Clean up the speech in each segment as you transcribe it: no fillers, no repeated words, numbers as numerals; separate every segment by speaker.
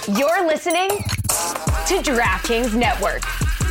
Speaker 1: You're listening to DraftKings Network.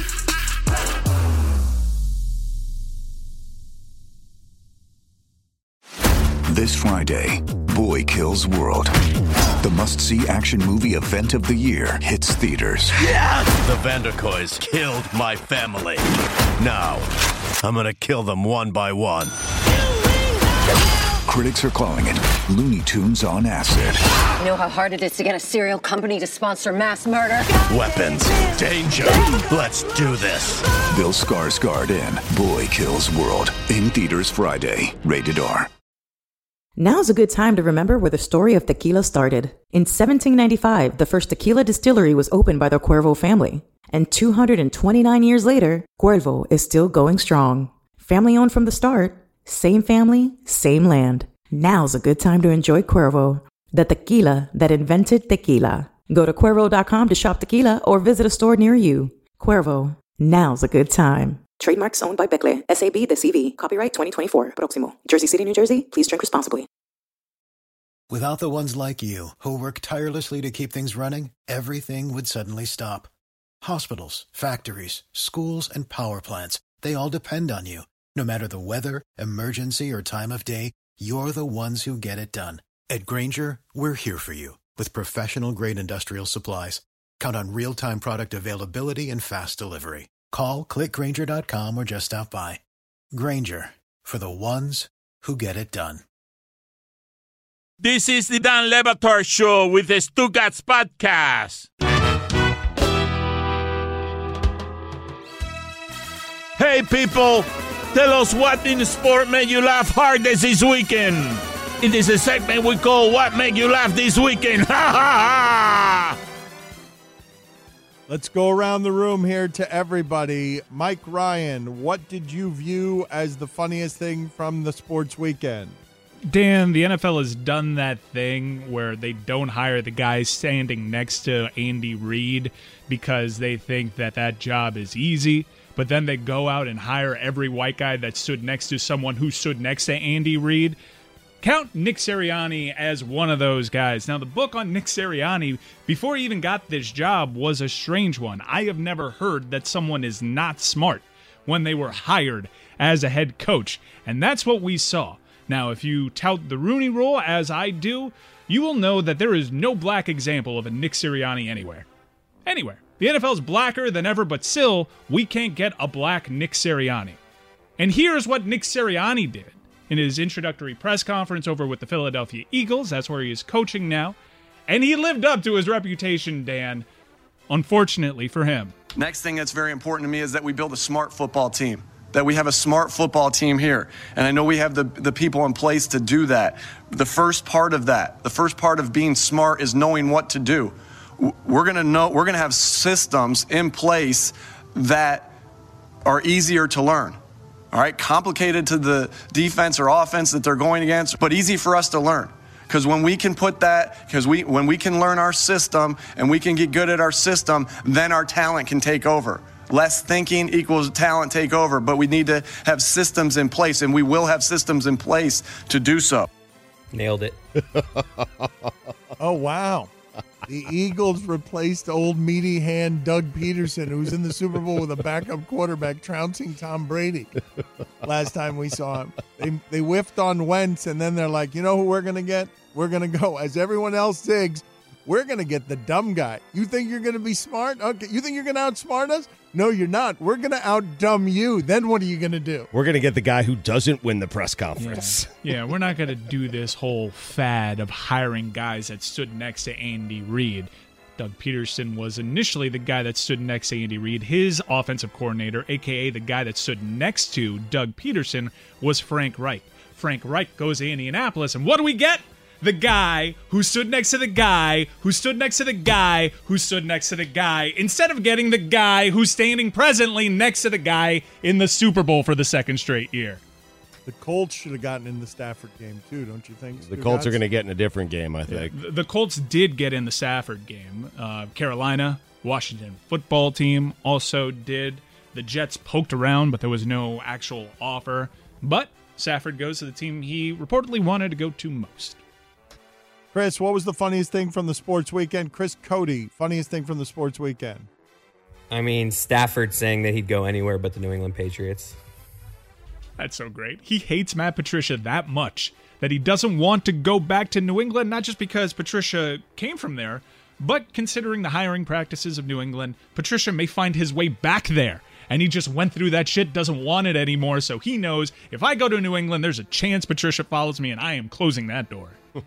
Speaker 2: This Friday, Boy Kills World. The must-see action movie event of the year hits theaters.
Speaker 3: Yes! The Vanderkoys killed my family. Now, I'm gonna kill them one by one.
Speaker 2: Critics are calling it Looney Tunes on acid.
Speaker 4: You know how hard it is to get a serial company to sponsor mass murder?
Speaker 3: Weapons, danger, let's do this.
Speaker 2: Bill Skarsgård in Boy Kills World. In theaters Friday. Rated R.
Speaker 5: Now's a good time to remember where the story of tequila started. In 1795, the first tequila distillery was opened by the Cuervo family. And 229 years later, Cuervo is still going strong. Family owned from the start, same family, same land. Now's a good time to enjoy Cuervo, the tequila that invented tequila. Go to Cuervo.com to shop tequila or visit a store near you. Cuervo, now's a good time. Trademarks owned by Becle, SAB The CV. Copyright 2024. Proximo. Jersey City, New Jersey. Please drink responsibly.
Speaker 6: Without the ones like you, who work tirelessly to keep things running, everything would suddenly stop. Hospitals, factories, schools, and power plants, they all depend on you. No matter the weather, emergency, or time of day, you're the ones who get it done. At Grainger, we're here for you with professional-grade industrial supplies. Count on real-time product availability and fast delivery. Call, click Grainger.com, or just stop by. Grainger, for the ones who get it done.
Speaker 7: This is the Dan Le Batard Show with the Stugats Podcast. Hey, people, tell us what in the sport made you laugh hardest this weekend. It is a segment we call What Made You Laugh This Weekend. Ha ha ha!
Speaker 8: Let's go around the room here to everybody. Mike Ryan, what did you view as the funniest thing from the sports weekend?
Speaker 9: Dan, the NFL has done that thing where they don't hire the guy standing next to Andy Reid because they think that job is easy, but then they go out and hire every white guy that stood next to someone who stood next to Andy Reid. Count Nick Sirianni as one of those guys. Now, the book on Nick Sirianni, before he even got this job, was a strange one. I have never heard that someone is not smart when they were hired as a head coach, and that's what we saw. Now, if you tout the Rooney Rule, as I do, you will know that there is no black example of a Nick Sirianni anywhere. Anywhere. The NFL is blacker than ever, but still, we can't get a black Nick Sirianni. And here's what Nick Sirianni did in his introductory press conference over with the Philadelphia Eagles. That's where he is coaching now. And he lived up to his reputation, Dan, unfortunately for him.
Speaker 10: Next thing that's very important to me is that we build a smart football team, that we have a smart football team here. And I know we have the people in place to do that. The first part of that, the first part of being smart is knowing what to do. We're going to have systems in place that are easier to learn. All right, complicated to the defense or offense that they're going against, but easy for us to learn. Because when we can put that, when we can learn our system and we can get good at our system, then our talent can take over. Less thinking equals talent take over, but we need to have systems in place, and we will have systems in place to do so.
Speaker 11: Nailed it.
Speaker 8: Oh, wow. The Eagles replaced old meaty hand Doug Peterson, who's in the Super Bowl with a backup quarterback trouncing Tom Brady. Last time we saw him, they whiffed on Wentz, and then they're like, you know who we're going to get? We're going to go, as everyone else zigs, we're going to get the dumb guy. You think you're going to be smart? Okay. You think you're going to outsmart us? No, you're not. We're going to out-dumb you. Then what are you going to do?
Speaker 11: We're going to get the guy who doesn't win the press conference.
Speaker 9: Yeah, we're not going to do this whole fad of hiring guys that stood next to Andy Reid. Doug Peterson was initially the guy that stood next to Andy Reid. His offensive coordinator, a.k.a. the guy that stood next to Doug Peterson, was Frank Reich. Frank Reich goes to Indianapolis, and what do we get? The guy who stood next to the guy who stood next to the guy who stood next to the guy, instead of getting the guy who's standing presently next to the guy in the Super Bowl for the second straight year.
Speaker 8: The Colts should have gotten in the Stafford game, too, don't you think?
Speaker 11: The Colts are going to get in a different game, I think.
Speaker 9: Yeah, the Colts did get in the Stafford game. Carolina, Washington football team also did. The Jets poked around, but there was no actual offer. But Stafford goes to the team he reportedly wanted to go to most.
Speaker 8: Chris, what was the funniest thing from the sports weekend? Chris Cody, funniest thing from the sports weekend.
Speaker 12: I mean, Stafford saying that he'd go anywhere but the New England Patriots.
Speaker 9: That's so great. He hates Matt Patricia that much that he doesn't want to go back to New England, not just because Patricia came from there, but considering the hiring practices of New England, Patricia may find his way back there. And he just went through that shit, doesn't want it anymore, so he knows if I go to New England, there's a chance Patricia follows me, and I am closing that door.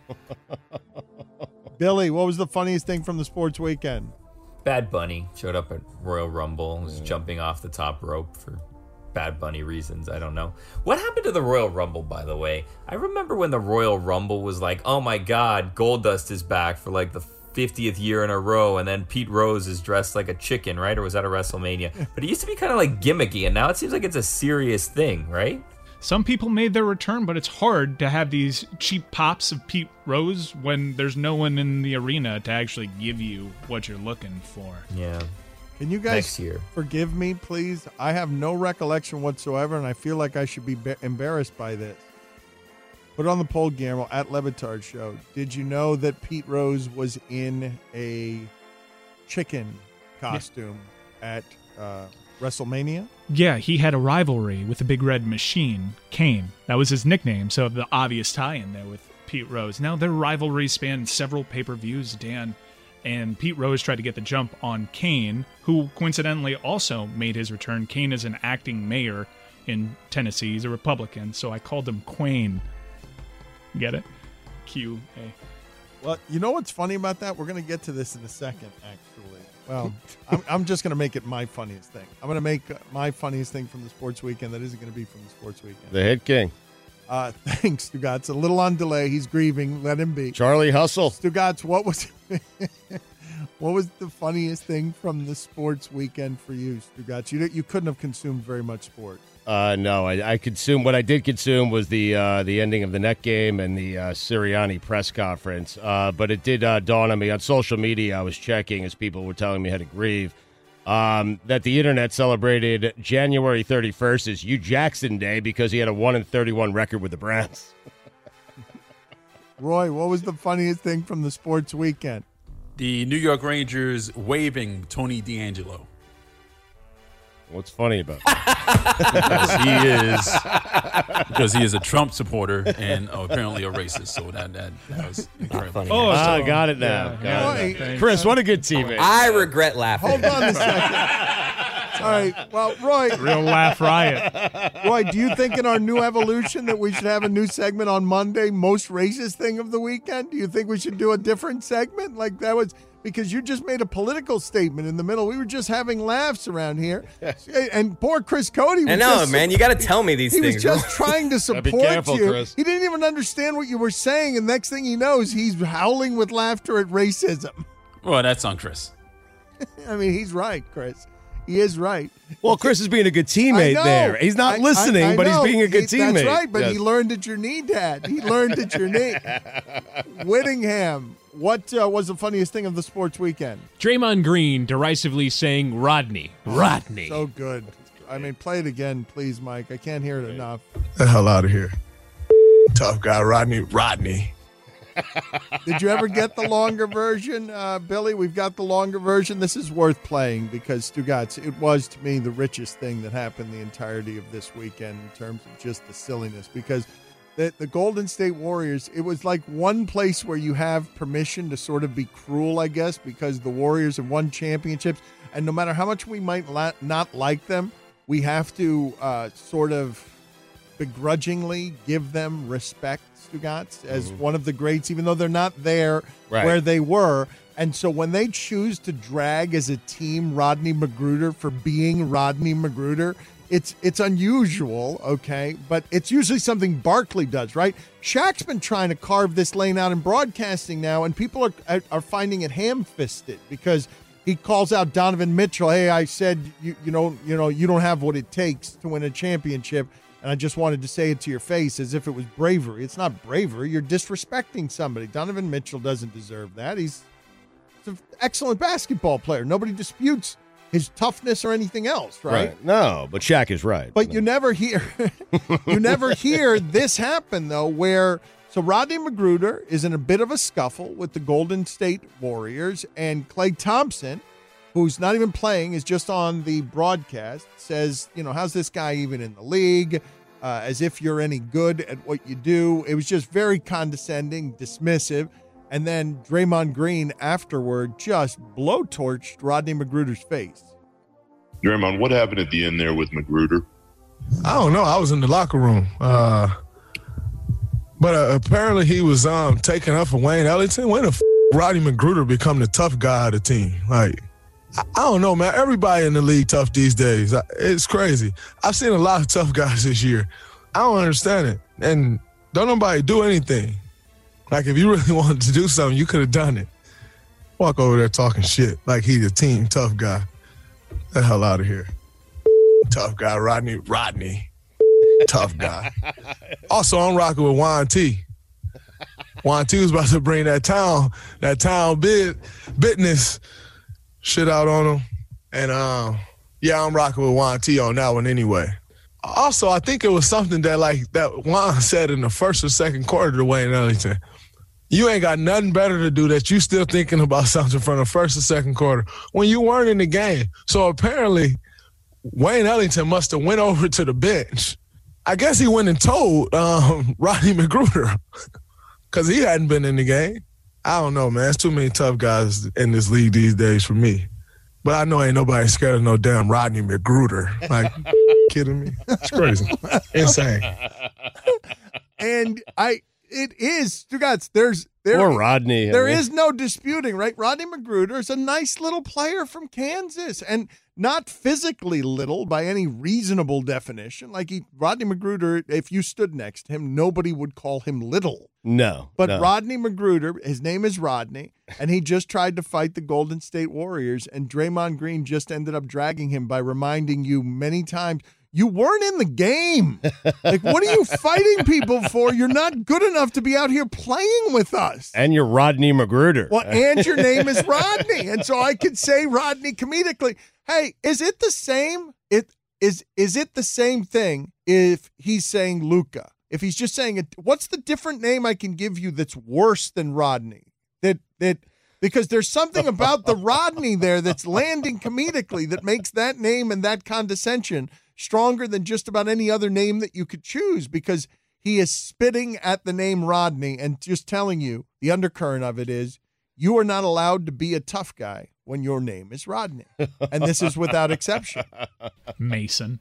Speaker 8: Billy, what was the funniest thing from the sports weekend?
Speaker 13: Bad Bunny showed up at Royal Rumble and was jumping off the top rope for Bad Bunny reasons. I don't know. What happened to the Royal Rumble, by the way? I remember when the Royal Rumble was like, oh my God, Goldust is back for like the 50th year in a row, and then Pete Rose is dressed like a chicken, right? Or was that a WrestleMania? But it used to be kind of like gimmicky, and now it seems like it's a serious thing, right?
Speaker 9: Some people made their return, but it's hard to have these cheap pops of Pete Rose when there's no one in the arena to actually give you what you're looking for.
Speaker 13: Yeah.
Speaker 8: Can you guys forgive me, please? I have no recollection whatsoever, and I feel like I should be embarrassed by this. Put on the poll, Guillermo, at Levitard Show. Did you know that Pete Rose was in a chicken costume at WrestleMania?
Speaker 9: Yeah, he had a rivalry with the Big Red Machine, Kane. That was his nickname, so the obvious tie-in there with Pete Rose. Now, their rivalry spanned several pay-per-views, Dan, and Pete Rose tried to get the jump on Kane, who coincidentally also made his return. Kane is an acting mayor in Tennessee. He's a Republican, so I called him Quane. Get it? Q-A.
Speaker 8: Well, you know what's funny about that? We're going to get to this in a second, actually. Well, I'm just going to make it my funniest thing. I'm going to make my funniest thing from the sports weekend that isn't going to be from the sports weekend.
Speaker 11: The Hit King.
Speaker 8: Thanks, Stugotz. A little on delay. He's grieving. Let him be.
Speaker 11: Charlie Hustle.
Speaker 8: Stugotz, what was the funniest thing from the sports weekend for you, Stugotz? You couldn't have consumed very much sport.
Speaker 11: No, I consumed. What I did consume was the ending of the Net game and the Sirianni press conference. But it did dawn on me on social media. I was checking as people were telling me how to grieve. That the internet celebrated January 31st as Hugh Jackson Day because he had a 1-31 record with the Browns.
Speaker 8: Roy, what was the funniest thing from the sports weekend?
Speaker 14: The New York Rangers waiving Tony D'Angelo.
Speaker 11: What's funny about that?
Speaker 14: because he is a Trump supporter and apparently a racist. So that was incredible.
Speaker 11: Oh, I got it now. Chris, what a good teammate.
Speaker 12: I regret laughing.
Speaker 8: Hold on a second. All right. Well, Roy.
Speaker 9: Real laugh riot.
Speaker 8: Roy, do you think in our new evolution that we should have a new segment on Monday, most racist thing of the weekend? Do you think we should do a different segment? Like that was... Because you just made a political statement in the middle. We were just having laughs around here. And poor Chris Cody.
Speaker 12: I know, man. You got to tell me these things.
Speaker 8: He was just trying to support you. Chris. He didn't even understand what you were saying. And next thing he knows, he's howling with laughter at racism.
Speaker 14: Well, that's on Chris.
Speaker 8: I mean, he's right, Chris. He is right.
Speaker 11: Well, Chris is being a good teammate there. He's not listening, but he's being a good teammate.
Speaker 8: That's right, but he learned at your knee, Dad. He learned at your knee. Whittingham. What was the funniest thing of the sports weekend?
Speaker 15: Draymond Green derisively saying Rodney. Rodney.
Speaker 8: So good. I mean, play it again, please, Mike. I can't hear it enough.
Speaker 16: The hell out of here. Tough guy, Rodney.
Speaker 8: Did you ever get the longer version, Billy? We've got the longer version. This is worth playing because, Stugotz, it was, to me, the richest thing that happened the entirety of this weekend in terms of just the silliness because the Golden State Warriors, it was like one place where you have permission to sort of be cruel, I guess, because the Warriors have won championships, and no matter how much we might not like them, we have to sort of begrudgingly give them respect, Stugotz, as one of the greats, even though they're not there where they were. And so when they choose to drag as a team Rodney Magruder for being Rodney Magruder, it's unusual, okay? But it's usually something Barkley does, right? Shaq's been trying to carve this lane out in broadcasting now, and people are finding it ham-fisted because he calls out Donovan Mitchell, hey, I said, you don't have what it takes to win a championship, and I just wanted to say it to your face as if it was bravery. It's not bravery. You're disrespecting somebody. Donovan Mitchell doesn't deserve that. He's an excellent basketball player. Nobody disputes his toughness or anything else, right?
Speaker 11: No, but Shaq is right.
Speaker 8: But you never hear this happen, though, where So Rodney Magruder is in a bit of a scuffle with the Golden State Warriors, and Klay Thompson, who's not even playing, is just on the broadcast, says, how's this guy even in the league? As if you're any good at what you do. It was just very condescending, dismissive. And then Draymond Green afterward just blowtorched Rodney Magruder's face.
Speaker 16: Draymond, what happened at the end there with Magruder?
Speaker 17: I don't know. I was in the locker room. But apparently he was taking up for Wayne Ellington. When the Rodney Magruder become the tough guy of the team? Like, I don't know, man. Everybody in the league tough these days. It's crazy. I've seen a lot of tough guys this year. I don't understand it. And don't nobody do anything. Like, if you really wanted to do something, you could have done it. Walk over there talking shit like he the team tough guy. Get the hell out of here. Tough guy, Rodney. Tough guy. Also, I'm rocking with Juan T. Juan T was about to bring that town business shit out on him. And, I'm rocking with Juan T on that one anyway. Also, I think it was something that Juan said in the first or second quarter to Wayne Ellington. You ain't got nothing better to do that you still thinking about something from the first or second quarter when you weren't in the game. So apparently, Wayne Ellington must have went over to the bench. I guess he went and told Rodney Magruder because he hadn't been in the game. I don't know, man. There's too many tough guys in this league these days for me. But I know ain't nobody scared of no damn Rodney Magruder. Like, kidding me? It's crazy. Insane.
Speaker 8: And it is, you guys,
Speaker 11: Poor Rodney.
Speaker 8: There is no disputing, right? Rodney Magruder is a nice little player from Kansas, and not physically little by any reasonable definition. Rodney Magruder, if you stood next to him, nobody would call him little.
Speaker 11: No.
Speaker 8: But Rodney Magruder, his name is Rodney, and he just tried to fight the Golden State Warriors, and Draymond Green just ended up dragging him by reminding you many times, you weren't in the game. Like, what are you fighting people for? You're not good enough to be out here playing with us.
Speaker 11: And you're Rodney Magruder.
Speaker 8: Well, and your name is Rodney. And so I could say Rodney comedically. Hey, is it the same? Is it the same thing if he's saying Luka? If he's just saying it, what's the different name I can give you that's worse than Rodney? Because there's something about the Rodney there that's landing comedically that makes that name and that condescension stronger than just about any other name that you could choose, because he is spitting at the name Rodney and just telling you the undercurrent of it is you are not allowed to be a tough guy when your name is Rodney. And this is without exception.
Speaker 9: Mason.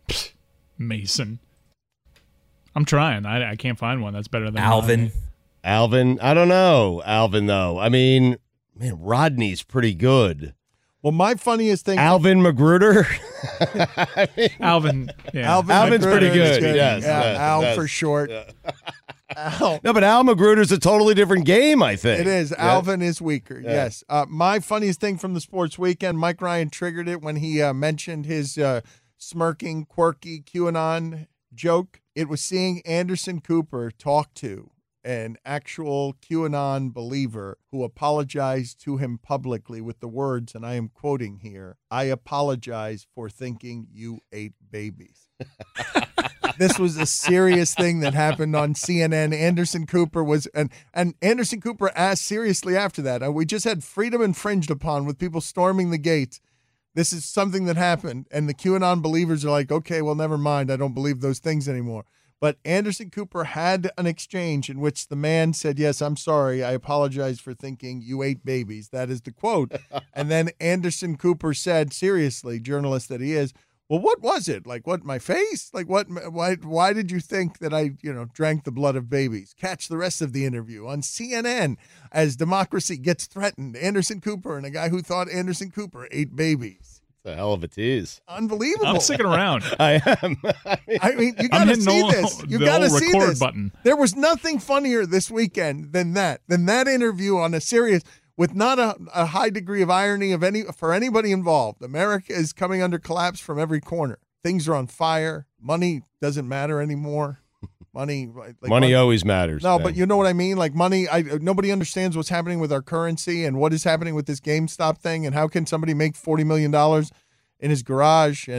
Speaker 9: I'm trying. I can't find one that's better than
Speaker 12: Alvin.
Speaker 11: Alvin. I don't know. Alvin, though. I mean, man, Rodney's pretty good.
Speaker 8: Well, my funniest thing...
Speaker 11: Alvin Magruder?
Speaker 9: Alvin. Yeah.
Speaker 11: Alvin's pretty good. Yes,
Speaker 8: Al for short.
Speaker 11: Yeah.
Speaker 8: Al.
Speaker 11: No, but Al Magruder's a totally different game, I think.
Speaker 8: It is. Yeah. Alvin is weaker, yes. My funniest thing from the sports weekend, Mike Ryan triggered it when he mentioned his smirking, quirky QAnon joke. It was seeing Anderson Cooper talk to an actual QAnon believer who apologized to him publicly with the words, and I am quoting here, "I apologize for thinking you ate babies." This was a serious thing that happened on CNN. Anderson Cooper was, and Anderson Cooper asked seriously after that. We just had freedom infringed upon with people storming the gates. This is something that happened, and the QAnon believers are like, okay, well, never mind. I don't believe those things anymore. But Anderson Cooper had an exchange in which the man said, yes, I'm sorry. I apologize for thinking you ate babies. That is the quote. And then Anderson Cooper said, seriously, journalist that he is, well, what was it? Like, what, my face? Like, what? Why did you think that I, drank the blood of babies? Catch the rest of the interview on CNN as democracy gets threatened. Anderson Cooper and a guy who thought Anderson Cooper ate babies.
Speaker 11: A hell of a tease.
Speaker 8: Unbelievable.
Speaker 9: I'm sticking around.
Speaker 11: I am.
Speaker 8: I mean, you got to see this. You got to see this.
Speaker 9: Button.
Speaker 8: There was nothing funnier this weekend than that interview on a serious, with not a high degree of irony for anybody involved. America is coming under collapse from every corner. Things are on fire. Money doesn't matter anymore. Money
Speaker 11: always matters.
Speaker 8: No, but you know what I mean? Like money, nobody understands what's happening with our currency and what is happening with this GameStop thing, and how can somebody make $40 million in his garage, and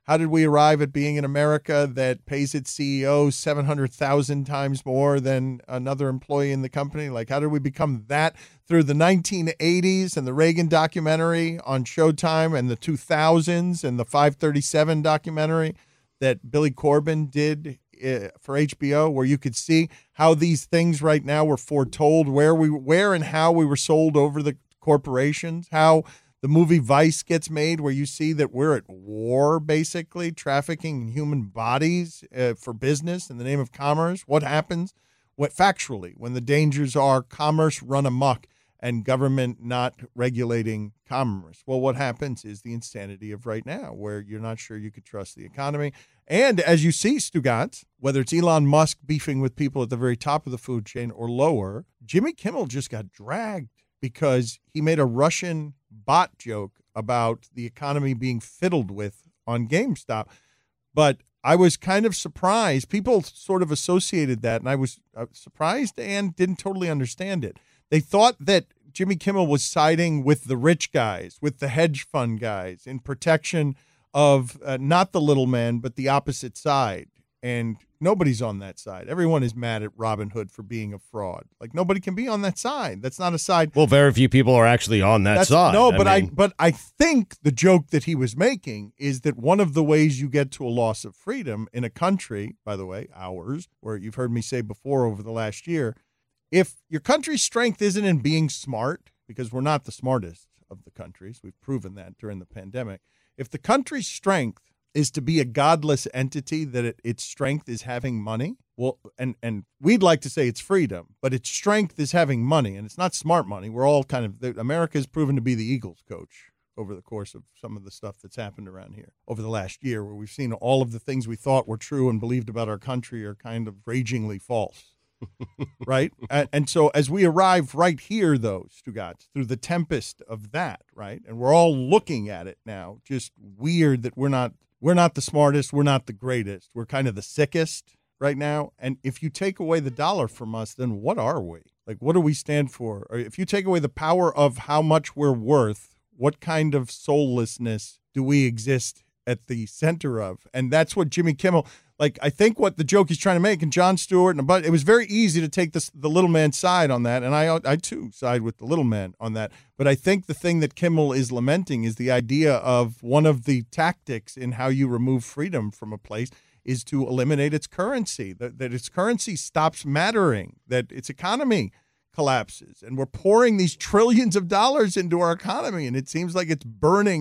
Speaker 8: How did we arrive at being in America that pays its CEO 700,000 times more than another employee in the company? Like, how did we become that through the 1980s and the Reagan documentary on Showtime and the 2000s and the 537 documentary that Billy Corben did for HBO, where you could see how these things right now were foretold, where and how we were sold over the corporations, how the movie Vice gets made, where you see that we're at war, basically, trafficking in human bodies for business in the name of commerce. What happens factually when the dangers are commerce run amok and government not regulating commerce? Well, what happens is the insanity of right now, where you're not sure you could trust the economy. And as you see, Stugotz, whether it's Elon Musk beefing with people at the very top of the food chain or lower, Jimmy Kimmel just got dragged because he made a Russian bot joke about the economy being fiddled with on GameStop. But I was kind of surprised. People sort of associated that, and I was surprised and didn't totally understand it. They thought that Jimmy Kimmel was siding with the rich guys, with the hedge fund guys, in protection of not the little man, but the opposite side. And nobody's on that side. Everyone is mad at Robin Hood for being a fraud. Like, nobody can be on that side. That's not a side.
Speaker 11: Well, very few people are actually on that side.
Speaker 8: No, but I think the joke that he was making is that one of the ways you get to a loss of freedom in a country, by the way, ours, where you've heard me say before over the last year, if your country's strength isn't in being smart, because we're not the smartest of the countries, we've proven that during the pandemic. If the country's strength is to be a godless entity, that its strength is having money, well, and we'd like to say it's freedom, but its strength is having money, and it's not smart money. We're all America's proven to be the Eagles coach over the course of some of the stuff that's happened around here over the last year, where we've seen all of the things we thought were true and believed about our country are kind of ragingly false. Right? And so as we arrive right here, though, Stugotz, through the tempest of that, right? And we're all looking at it now, just weird that we're not the smartest, we're not the greatest. We're kind of the sickest right now. And if you take away the dollar from us, then what are we? Like, what do we stand for? Or if you take away the power of how much we're worth, what kind of soullessness do we exist at the center of? And that's what Jimmy Kimmel, like, I think what the joke he's trying to make, and Jon Stewart, but it was very easy to take the little man's side on that, and I too side with the little man on that. But I think the thing that Kimmel is lamenting is the idea of one of the tactics in how you remove freedom from a place is to eliminate its currency, that its currency stops mattering, that its economy collapses, and we're pouring these trillions of dollars into our economy, and it seems like it's burning.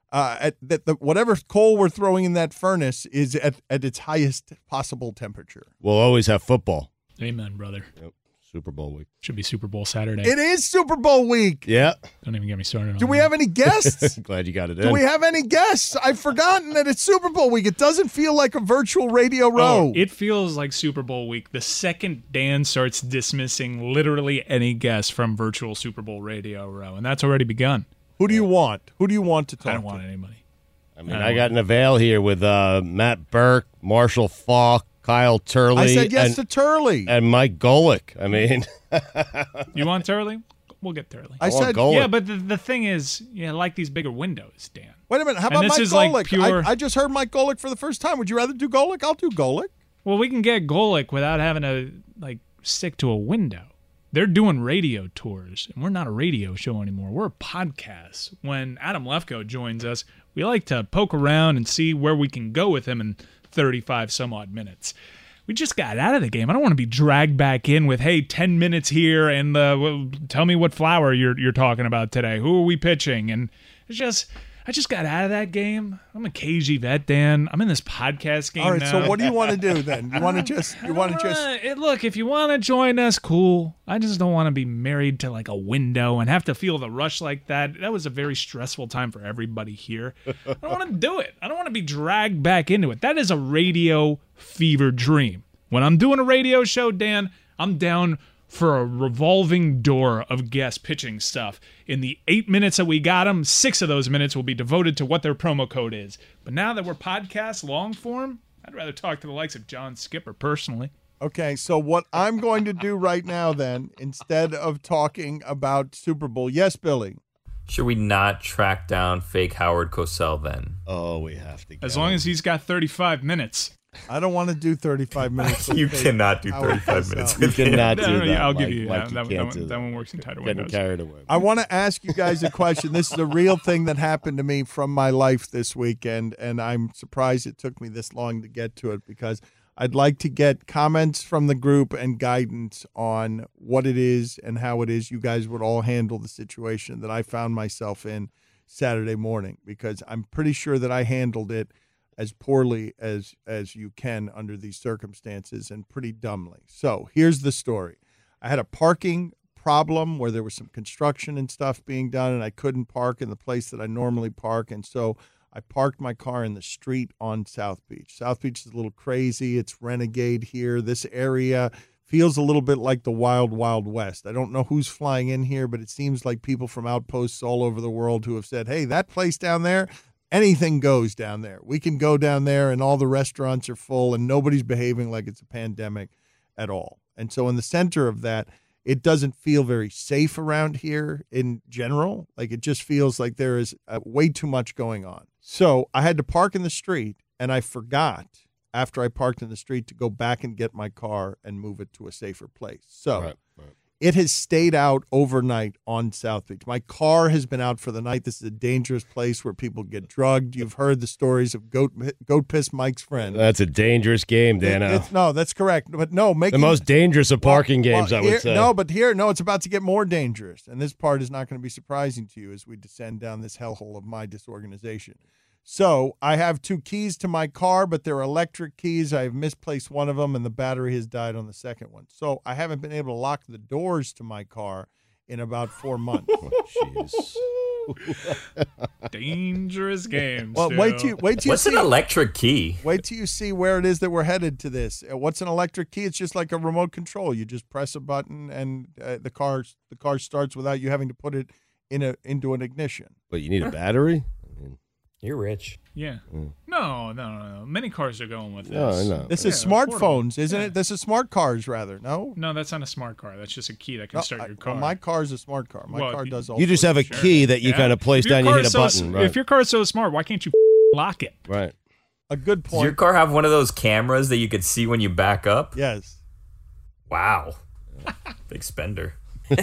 Speaker 8: Whatever coal we're throwing in that furnace is at its highest possible temperature.
Speaker 11: We'll always have football.
Speaker 9: Amen, brother.
Speaker 11: Yep. Super Bowl week.
Speaker 9: Should be Super Bowl Saturday.
Speaker 8: It is Super Bowl week.
Speaker 11: Yeah.
Speaker 9: Don't even get me started on
Speaker 8: Do we have any guests?
Speaker 11: Glad you got it in.
Speaker 8: Do we have any guests? I've forgotten that it's Super Bowl week. It doesn't feel like a virtual radio row.
Speaker 9: It feels like Super Bowl week the second Dan starts dismissing literally any guest from virtual Super Bowl radio row, and that's already begun.
Speaker 8: Who do you want? Who do you want to talk to?
Speaker 9: I don't want anybody.
Speaker 11: I mean, I got Neville here with Matt Burke, Marshall Faulk, Kyle Turley.
Speaker 8: I said yes to Turley.
Speaker 11: And Mike Golick. I mean.
Speaker 9: You want Turley? We'll get Turley.
Speaker 8: I said
Speaker 11: Golick.
Speaker 9: Yeah, but the thing is, I like these bigger windows, Dan.
Speaker 8: Wait a minute. How about Mike Golick? I just heard Mike Golick for the first time. Would you rather do Golick? I'll do Golick.
Speaker 9: Well, we can get Golick without having to, stick to a window. They're doing radio tours, and we're not a radio show anymore. We're a podcast. When Adam Lefkoe joins us, we like to poke around and see where we can go with him in 35 some odd minutes. We just got out of the game. I don't want to be dragged back in with, hey, 10 minutes here, and tell me what flower you're talking about today. Who are we pitching? And I just got out of that game. I'm a KG vet, Dan. I'm in this podcast game now.
Speaker 8: All right, so what do you want to do then? You want to just
Speaker 9: look, if you want to join us, cool. I just don't want to be married to a window and have to feel the rush like that. That was a very stressful time for everybody here. I don't want to do it. I don't want to be dragged back into it. That is a radio fever dream. When I'm doing a radio show, Dan, I'm down for a revolving door of guest pitching stuff. In the 8 minutes that we got them, 6 of those minutes will be devoted to what their promo code is. But now that we're podcast long form, I'd rather talk to the likes of John Skipper personally.
Speaker 8: Okay, so what I'm going to do right now then, instead of talking about Super Bowl, yes, Billy.
Speaker 13: Should we not track down fake Howard Cosell then?
Speaker 11: Oh, we have to.
Speaker 9: As long as he's got 35 minutes.
Speaker 8: I don't want to do 35 minutes.
Speaker 13: You cannot do 35 minutes.
Speaker 11: You cannot do that.
Speaker 9: I'll give
Speaker 11: Mike.
Speaker 9: you
Speaker 11: Mike,
Speaker 9: that.
Speaker 11: you can't do
Speaker 9: That one works in tighter
Speaker 11: Getting
Speaker 9: windows.
Speaker 11: carried away.
Speaker 8: I want to ask you guys a question. This is a real thing that happened to me from my life this weekend, and I'm surprised it took me this long to get to it because I'd like to get comments from the group and guidance on what it is and how it is you guys would all handle the situation that I found myself in Saturday morning, because I'm pretty sure that I handled it as poorly as you can under these circumstances and pretty dumbly. So here's the story. I had a parking problem where there was some construction and stuff being done, and I couldn't park in the place that I normally park, and so I parked my car in the street on South Beach. South Beach is a little crazy. It's renegade here. This area feels a little bit like the wild, wild west. I don't know who's flying in here, but it seems like people from outposts all over the world who have said, hey, that place down there, anything goes down there. We can go down there and all the restaurants are full and nobody's behaving like it's a pandemic at all. And so in the center of that, it doesn't feel very safe around here in general. Like it just feels like there is way too much going on. So I had to park in the street, and I forgot after I parked in the street to go back and get my car and move it to a safer place. So it has stayed out overnight on South Beach. My car has been out for the night. This is a dangerous place where people get drugged. You've heard the stories of Goat Piss Mike's friend.
Speaker 11: That's a dangerous game, Dano.
Speaker 8: No, that's correct. But no,
Speaker 11: the most dangerous of parking games, I would say.
Speaker 8: No, but here, it's about to get more dangerous. And this part is not going to be surprising to you as we descend down this hellhole of my disorganization. So I have 2 keys to my car, but they're electric keys. I've misplaced one of them, and the battery has died on the second one. So I haven't been able to lock the doors to my car in about 4 months.
Speaker 9: Dangerous games.
Speaker 8: Well, wait till you
Speaker 13: What's
Speaker 8: see
Speaker 13: an electric key?
Speaker 8: Wait till you see where it is that we're headed to this. What's an electric key? It's just like a remote control. You just press a button, and the car starts without you having to put it into an ignition.
Speaker 11: But you need a battery?
Speaker 12: You're rich.
Speaker 9: Yeah. No. Many cars are going with this.
Speaker 11: No, I know.
Speaker 8: This is smartphones, isn't it? This is smart cars, rather. No,
Speaker 9: that's not a smart car. That's just a key that can start your car.
Speaker 8: Well, my car is a smart car. My car does all.
Speaker 11: You just have a key that you kind of place down. You hit a button. Right.
Speaker 9: If your car is so smart, why can't you lock it?
Speaker 11: Right.
Speaker 8: A good point.
Speaker 13: Does your car have one of those cameras that you could see when you back up?
Speaker 8: Yes.
Speaker 13: Wow. Big spender.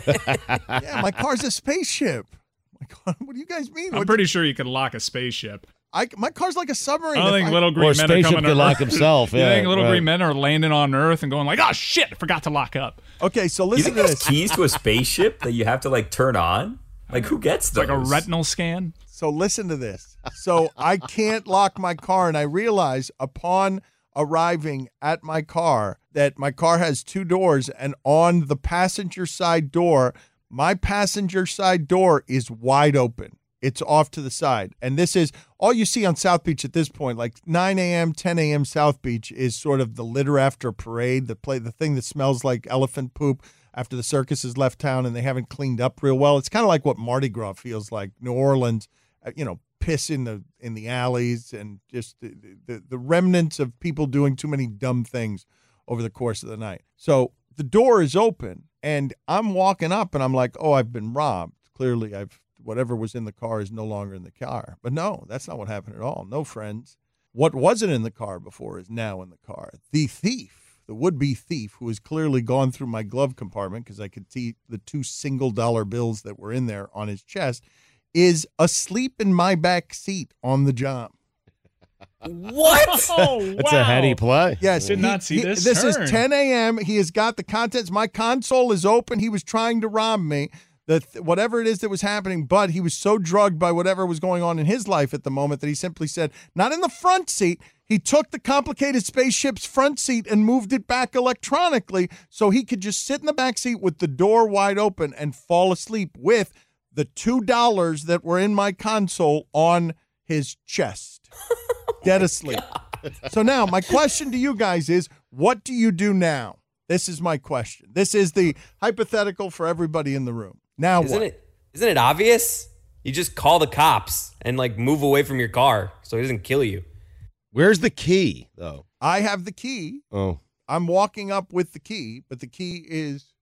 Speaker 8: Yeah, my car's a spaceship. My God, what do you guys mean?
Speaker 9: I'm pretty sure you can lock a spaceship.
Speaker 8: My car's like a submarine.
Speaker 9: I don't think little green men are coming to
Speaker 11: lock himself.
Speaker 9: You think little green men are landing on Earth and going like, "Oh shit, I forgot to lock up."
Speaker 8: Okay, so listen
Speaker 13: you think
Speaker 8: to
Speaker 13: there's
Speaker 8: this.
Speaker 13: Keys to a spaceship that you have to like turn on? Like who gets those?
Speaker 9: It's like a retinal scan.
Speaker 8: So listen to this. So I can't lock my car, and I realize upon arriving at my car that my car has 2 doors, and on the passenger side door, my passenger side door is wide open. It's off to the side. And this is all you see on South Beach at this point. Like 9 a.m., 10 a.m. South Beach is sort of the litter after parade, the thing that smells like elephant poop after the circus has left town and they haven't cleaned up real well. It's kind of like what Mardi Gras feels like. New Orleans, piss in the alleys and just the remnants of people doing too many dumb things over the course of the night. So the door is open and I'm walking up and I'm like, oh, I've been robbed. Clearly whatever was in the car is no longer in the car. But no, that's not what happened at all. No, friends. What wasn't in the car before is now in the car. The thief, the would-be thief, who has clearly gone through my glove compartment because I could see the 2 single-dollar bills that were in there on his chest, is asleep in my back seat on the job.
Speaker 13: What?
Speaker 9: Oh,
Speaker 11: That's a heady play.
Speaker 8: Yes.
Speaker 9: Did not see this.
Speaker 8: This is
Speaker 9: turn.
Speaker 8: 10 a.m. He has got the contents. My console is open. He was trying to rob me. Whatever it is that was happening, but he was so drugged by whatever was going on in his life at the moment that he simply said, not in the front seat. He took the complicated spaceship's front seat and moved it back electronically so he could just sit in the back seat with the door wide open and fall asleep with the $2 that were in my console on his chest. Dead asleep. So now my question to you guys is, what do you do now? This is my question. This is the hypothetical for everybody in the room. Now
Speaker 12: Isn't it obvious? You just call the cops and like move away from your car so he doesn't kill you.
Speaker 11: Where's the key, though?
Speaker 8: I have the key.
Speaker 11: Oh.
Speaker 8: I'm walking up with the key, but the key is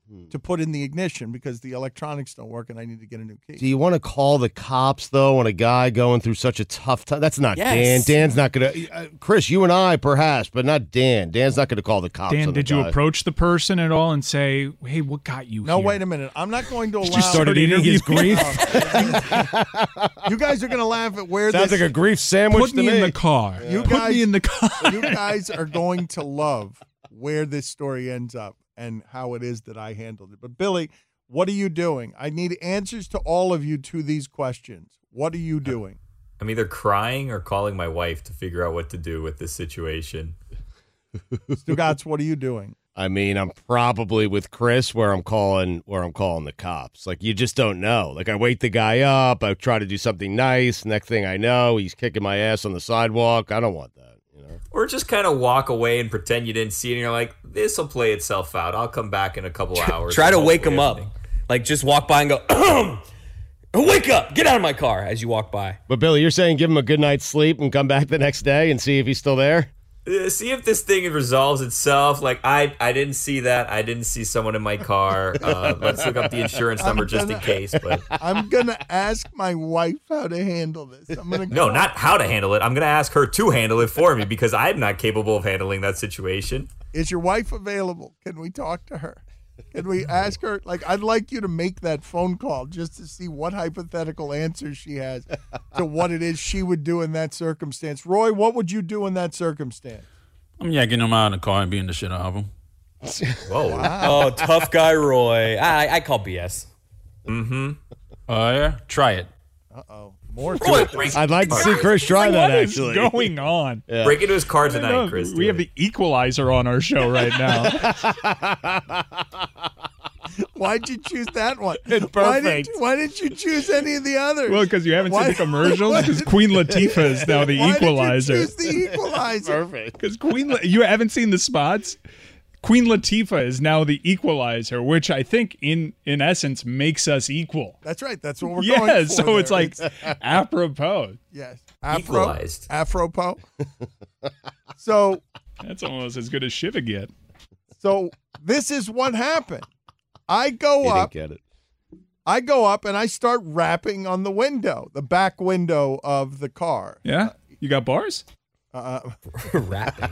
Speaker 8: to put in the ignition because the electronics don't work and I need to get a new key.
Speaker 11: Do you want to call the cops, though, on a guy going through such a tough time? That's not Dan. Dan's not going to. Chris, you and I, perhaps, but not Dan. Dan's not going to call the cops.
Speaker 9: Dan,
Speaker 11: on the
Speaker 9: did you
Speaker 11: guy.
Speaker 9: approach the person at all and say, hey, what got you
Speaker 8: No,
Speaker 9: here?
Speaker 8: wait a minute. I'm not going to allow.
Speaker 11: You started eating his grief?
Speaker 8: You guys are going to laugh at where
Speaker 11: Sounds
Speaker 8: this.
Speaker 11: like a grief sandwich
Speaker 9: Put
Speaker 11: to
Speaker 9: me in the car.
Speaker 8: You
Speaker 9: Put
Speaker 8: guys,
Speaker 9: me in the car.
Speaker 8: You guys are going to love where this story ends up and how it is that I handled it. But Billy, what are you doing? I need answers to all of you to these questions. What are you doing?
Speaker 13: I'm either crying or calling my wife to figure out what to do with this situation.
Speaker 8: Stugatz, what are you doing?
Speaker 11: I mean, I'm probably with Chris where I'm calling the cops. Like, you just don't know. Like, I wake the guy up, I try to do something nice. Next thing I know, he's kicking my ass on the sidewalk. I don't want that.
Speaker 13: Or just kind of walk away and pretend you didn't see it, and you're like, this will play itself out. I'll come back in a couple hours.
Speaker 12: Try to wake him up. Like, just walk by and go, wake up, get out of my car as you walk by.
Speaker 11: But, Billy, you're saying give him a good night's sleep and come back the next day and see if he's still there?
Speaker 13: See if this thing resolves itself. Like, I didn't see that. I didn't see someone in my car. Let's look up the insurance number just in case. But
Speaker 8: I'm going to ask my wife how to handle this. I'm gonna
Speaker 13: no, not how to handle it. I'm going to ask her to handle it for me because I'm not capable of handling that situation.
Speaker 8: Is your wife available? Can we talk to her? Can we ask her? Like, I'd like you to make that phone call just to see what hypothetical answers she has to what it is she would do in that circumstance. Roy, what would you do in that circumstance?
Speaker 14: I'm yanking him out of the car and beating the shit out of him.
Speaker 12: Whoa. Wow. Oh, tough guy Roy. I call BS.
Speaker 13: Mm-hmm.
Speaker 14: Yeah? Try it.
Speaker 8: Uh-oh. More
Speaker 12: Roy,
Speaker 11: I'd like to see Chris try that, actually.
Speaker 9: What is going on?
Speaker 11: Yeah.
Speaker 13: Break into his car tonight, Chris.
Speaker 9: We have the equalizer on our show right now.
Speaker 8: Why'd you choose that one?
Speaker 9: It's perfect.
Speaker 8: Why didn't you choose any of the others?
Speaker 9: Well, because you haven't seen the commercials. Because Queen Latifah is now the equalizer.
Speaker 8: Why did you choose the equalizer?
Speaker 11: Perfect.
Speaker 9: Because you haven't seen the spots. Queen Latifah is now the equalizer, which I think in essence makes us equal.
Speaker 8: That's right. That's what we're going for.
Speaker 9: Yeah, so
Speaker 8: there.
Speaker 9: it's like apropos.
Speaker 8: Yes.
Speaker 13: Equalized.
Speaker 8: Apropos. So
Speaker 9: that's almost as good as Shiva get.
Speaker 8: So this is what happened. I go up.
Speaker 11: Didn't get it.
Speaker 8: I go up and I start rapping on the window, the back window of the car.
Speaker 9: Yeah? You got bars?
Speaker 12: Rapping.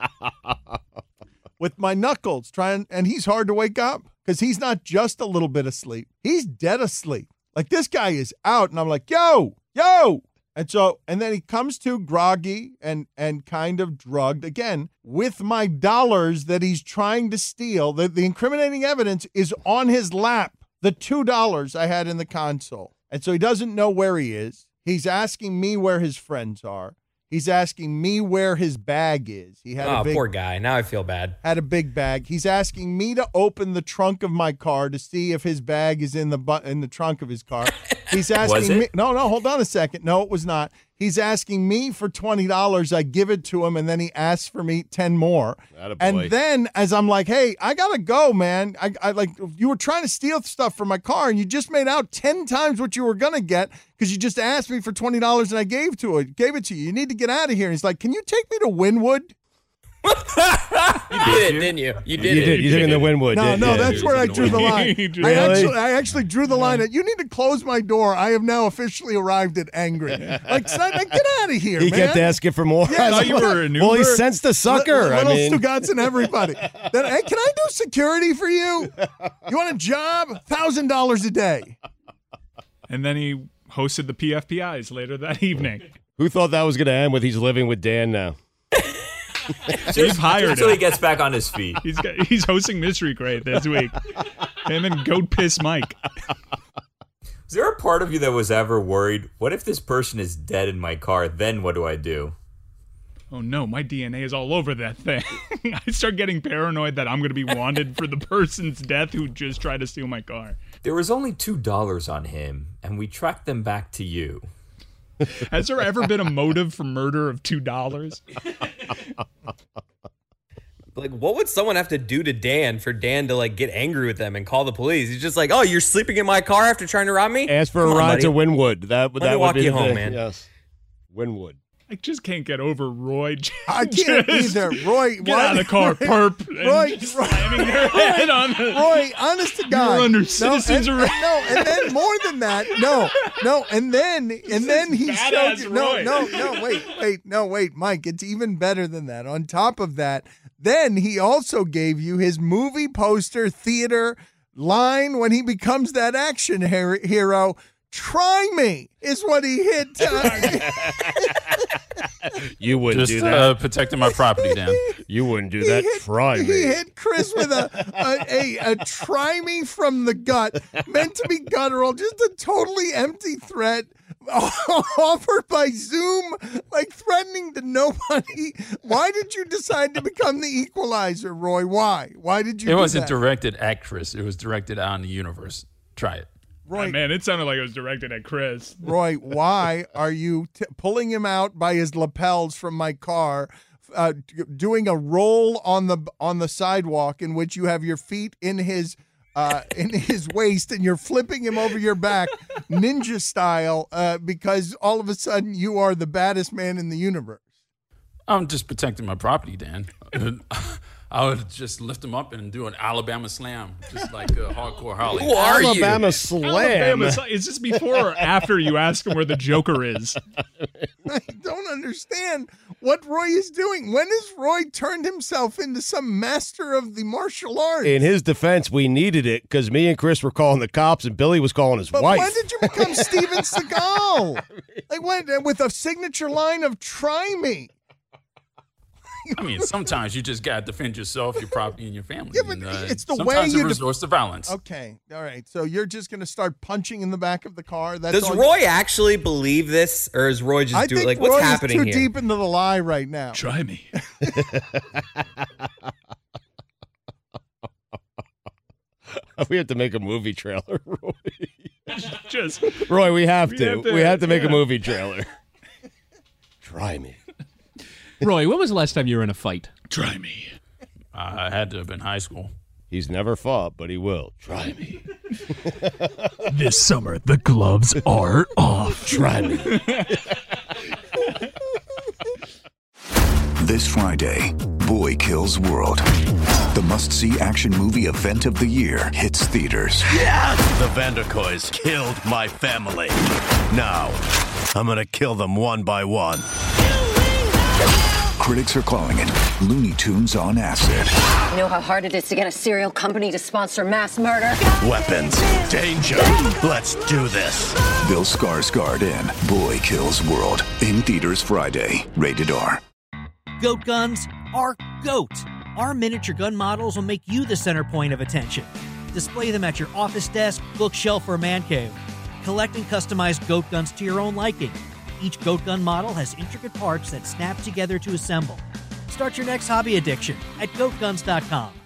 Speaker 8: With my knuckles, and he's hard to wake up because he's not just a little bit asleep. He's dead asleep. Like, this guy is out, and I'm like, yo. And then he comes to groggy and kind of drugged again with my dollars that he's trying to steal. The incriminating evidence is on his lap. The $2 I had in the console. And so he doesn't know where he is. He's asking me where his friends are. He's asking me where his bag is. He had
Speaker 12: poor guy. Now I feel bad.
Speaker 8: Had a big bag. He's asking me to open the trunk of my car to see if his bag is in the trunk of his car. He's asking me. No, hold on a second. No, it was not. He's asking me for $20. I give it to him, and then he asks for me 10 more. And then, as I'm like, hey, I gotta go, man. I like, you were trying to steal stuff from my car, and you just made out 10 times what you were gonna get because you just asked me for $20 and I gave it to you. You need to get out of here. And he's like, can you take me to Wynwood?
Speaker 12: You did it, didn't you? You did it.
Speaker 11: You took in the Wynwood.
Speaker 8: No, that's where I drew the line.
Speaker 11: Really?
Speaker 8: I actually drew the line at, you need to close my door. I have now officially arrived at angry. Like, get out of here,
Speaker 11: He
Speaker 8: man.
Speaker 11: kept asking for more.
Speaker 8: Yeah,
Speaker 9: I thought you were an Uber.
Speaker 11: Well, he sensed the sucker.
Speaker 8: Little Stugatz and everybody. Then, hey, can I do security for you? You want a job? $1,000 a day.
Speaker 9: And then he hosted the PFPIs later that evening.
Speaker 11: Who thought that was going to end with he's living with Dan now?
Speaker 9: We've hired him.
Speaker 13: Until he gets back on his feet.
Speaker 9: He's hosting Mystery Crate this week. Him and Goat Piss Mike.
Speaker 13: Is there a part of you that was ever worried, what if this person is dead in my car, then what do I do?
Speaker 9: Oh no, my DNA is all over that thing. I start getting paranoid that I'm going to be wanted for the person's death who just tried to steal my car.
Speaker 13: There was only $2 on him, and we tracked them back to you.
Speaker 9: Has there ever been a motive for murder of $2?
Speaker 12: Like, what would someone have to do to Dan for Dan to, like, get angry with them and call the police? He's just like, oh, you're sleeping in my car after trying to rob me?
Speaker 11: Ask for a ride to Wynwood. That
Speaker 12: Let me
Speaker 11: would
Speaker 12: walk
Speaker 11: be
Speaker 12: you
Speaker 11: the
Speaker 12: home,
Speaker 11: thing.
Speaker 12: man.
Speaker 11: Yes. Wynwood.
Speaker 9: I just can't get over Roy.
Speaker 8: I can't either. Roy,
Speaker 9: get out of the car, perp.
Speaker 8: Roy,
Speaker 9: slamming their head on the.
Speaker 8: Roy, honest to God,
Speaker 9: you're under citizens arrest.
Speaker 8: No, and then more than that, no, and then he showed you. Wait, Mike, it's even better than that. On top of that, then he also gave you his movie poster theater line when he becomes that action hero. Try me is what he hit.
Speaker 11: You wouldn't
Speaker 14: just
Speaker 11: do that.
Speaker 14: Protecting my property, Dan.
Speaker 11: You wouldn't do that. Try me.
Speaker 8: He hit Chris with a try me from the gut, meant to be guttural, just a totally empty threat offered by Zoom, like threatening to nobody. Why did you decide to become the equalizer, Roy? Why? Why did you?
Speaker 14: It wasn't directed at Chris. It was directed on the universe. Try it.
Speaker 8: Roy,
Speaker 9: man, it sounded like it was directed at Chris.
Speaker 8: Roy, why are you pulling him out by his lapels from my car, doing a roll on the sidewalk in which you have your feet in his waist and you're flipping him over your back, ninja style, because all of a sudden you are the baddest man in the universe?
Speaker 14: I'm just protecting my property, Dan. I would just lift him up and do an Alabama slam, just like a hardcore Holly.
Speaker 11: Who are Alabama you? Slam.
Speaker 9: Is this before or after you ask him where the Joker is?
Speaker 8: I don't understand what Roy is doing. When has Roy turned himself into some master of the martial arts?
Speaker 11: In his defense, we needed it because me and Chris were calling the cops and Billy was calling his wife.
Speaker 8: When did you become Steven Seagal? Like what? With a signature line of "Try me."
Speaker 14: I mean, sometimes you just gotta defend yourself, your property, and your family.
Speaker 8: Yeah, but it's the way
Speaker 14: sometimes
Speaker 8: you
Speaker 14: it resorts to violence.
Speaker 8: Okay, all right. So you're just gonna start punching in the back of the car.
Speaker 12: Does Roy actually believe this, or is Roy just doing like what's
Speaker 8: Roy
Speaker 12: happening
Speaker 8: is
Speaker 12: here?
Speaker 8: too deep into the lie right now.
Speaker 9: Try me.
Speaker 11: We have to make a movie trailer, Roy.
Speaker 9: Roy,
Speaker 11: we have to make a movie trailer. Try me.
Speaker 15: Roy, when was the last time you were in a fight?
Speaker 9: Try me.
Speaker 14: I had to have been high school.
Speaker 11: He's never fought, but he will. Try me.
Speaker 9: This summer, the gloves are off.
Speaker 11: Try me.
Speaker 2: This Friday, Boy Kills World. The must-see action movie event of the year hits theaters.
Speaker 3: Yes! The Vanderkoys killed my family. Now, I'm gonna kill them one by one.
Speaker 2: Critics are calling it Looney Tunes on acid.
Speaker 4: You know how hard it is to get a cereal company to sponsor mass murder?
Speaker 3: Weapons. Danger. Let's do this.
Speaker 2: Bill Skarsgård in Boy Kills World. In theaters Friday. Rated R.
Speaker 18: Goat guns are GOAT. Our miniature gun models will make you the center point of attention. Display them at your office desk, bookshelf, or man cave. Collect and customize goat guns to your own liking. Each goat gun model has intricate parts that snap together to assemble. Start your next hobby addiction at goatguns.com.